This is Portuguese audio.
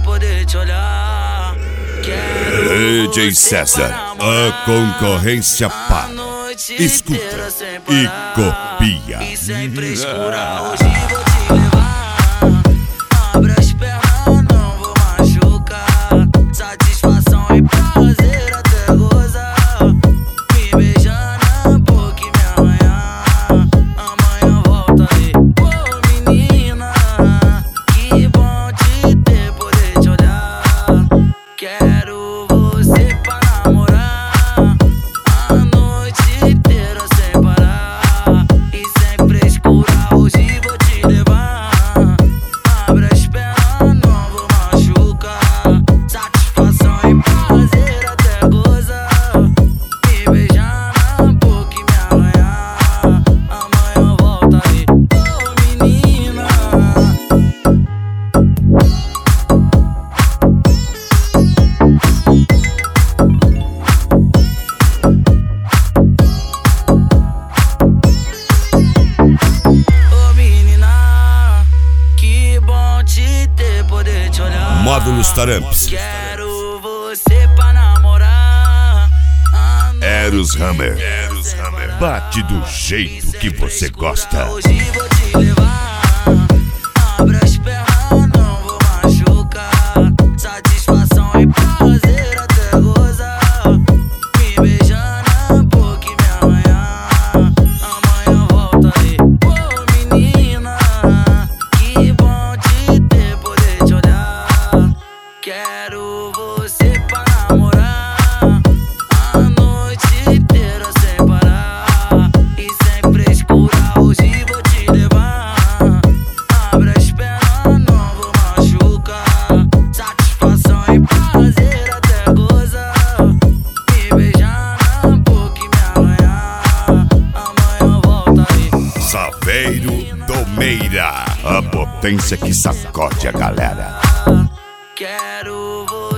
poder te olhar. DJ César, a concorrência para. Escuta e copia. E sem frescura, hoje vou te levar. Abre as pernas, não vou machucar. Satisfação e prazer até gozar. Me beijar na boca e me arranhar. Amanhã volta aí. Ô menina, que bom te ter, poder te olhar. Quero você pra namorar a noite inteira sem parar. E sem frescura, hoje vou te levar. Abre as pernas, não vou machucar. Satisfação e prazer até gozar. Me beijar na boca e me arranhar. Amanhã volta aí. Ô menina, ô menina, que bom te ter, poder te olhar. Módulos Taramps. Quero você pra namorar a noite Eros Hammer. inteira. Bate do jeito que você gosta. Hoje vou te levar. Abre as pernas, não vou machucar. Satisfação e prazer até gozar. Me beijar na boca e me arranhar. Amanhã volta aí. Ô menina, que bom te ter, poder te olhar. Quero você pra namorar a noite inteira sem parar. E sem frescura, hoje vou te levar. Abre as pernas, não vou machucar. Satisfação e prazer até gozar. Me beijar na boca e me arranhar. Amanhã volta aí. Saveiro do Meira, a potência que sacode a galera. Quero você